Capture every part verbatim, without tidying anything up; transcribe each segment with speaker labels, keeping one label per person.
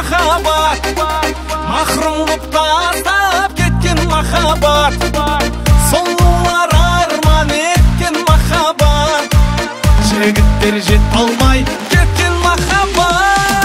Speaker 1: махаббат, махрұм боп тастап кеткен махаббат, сұлулар арман еткен махаббат, жігіттер жет алмай кеткен махаббат.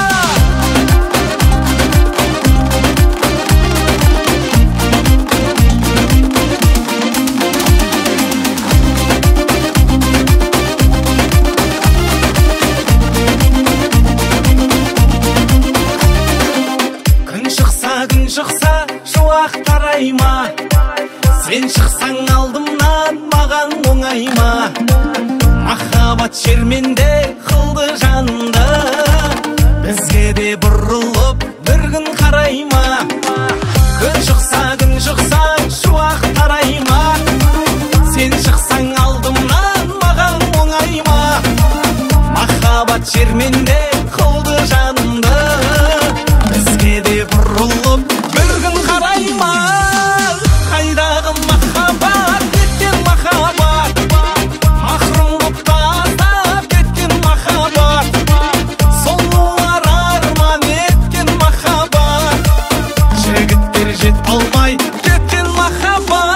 Speaker 1: Күн шықса шуақ тарайма, сен шықсаң алдымнан маған оңайма. Махаббат шерменде қылды жанымды, бізге де бұрылып бір күн қарайма. Күн шықса күн шықса шуақ тарайма, сен шықсаң алдымнан маған оңайма. Махаббат шерменде қылды жанымды, бізге де бұрылып бір күн қарайма. Қайдағы махаббат, кеткен махаббат, махрұм боп тастап кеткен махаббат, сұлулар арман еткен махаббат, жігіттер жет алмай кеткен махаббат.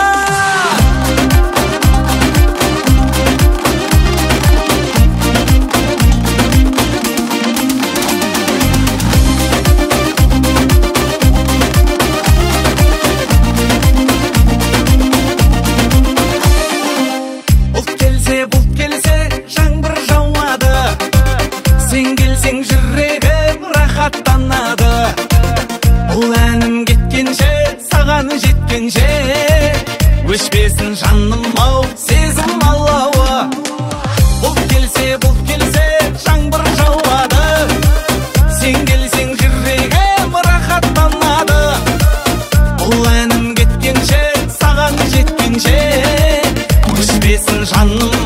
Speaker 1: Бұлт келсе жаңбыр жауады, сен келсең жүрегім рахаттанады. Бұл әнім кеткенше, саған жеткенше, өшпесін жаным-ау сезім алауы. Бұлт келсе, бұлт келсе жаңбыр жауады, сен келсең жүрегім рахаттанады. Бұл әнім кеткенше, саған жеткенше, өшпесін жаным